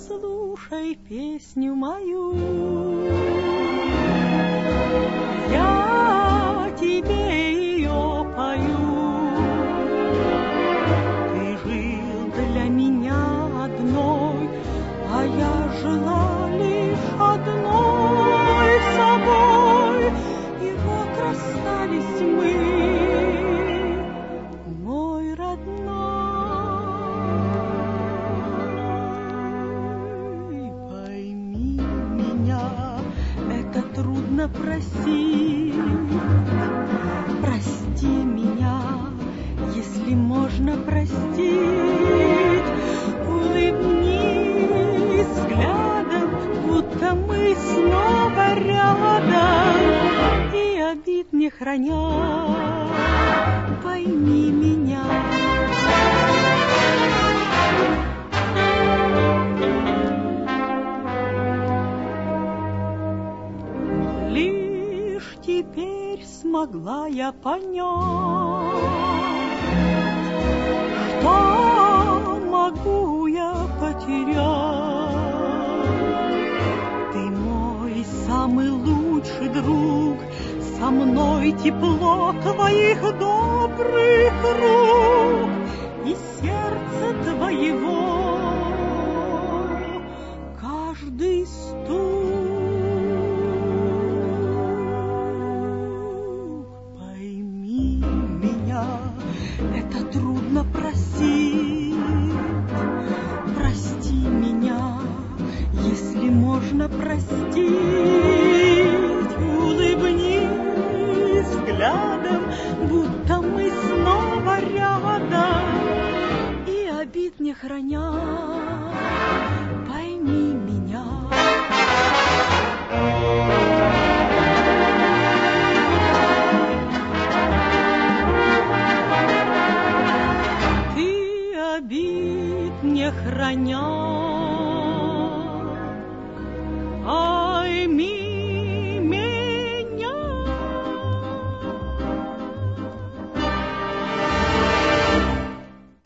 послушай песню мою. Я тебе ее пою. Ты жил для меня одной, а я жила лишь одной собой. И вот расстались мы, мой родной. Пойми меня, это трудно просить. Прости меня, если можно простить. Улыбнись взглядом, будто мы снова рядом, и обид не храня. Пойми меня. Лишь теперь смогла я понять, что могу я потерять. Ты мой самый лучший друг, со мной тепло твоих добрых рук и сердца твоего каждый стук. Пойми меня, это трудно просить. Прости меня, если можно простить. Улыбнись взглядом, будто мы снова рядом, и обид не храня. Пойми меня. Ты обид не храня.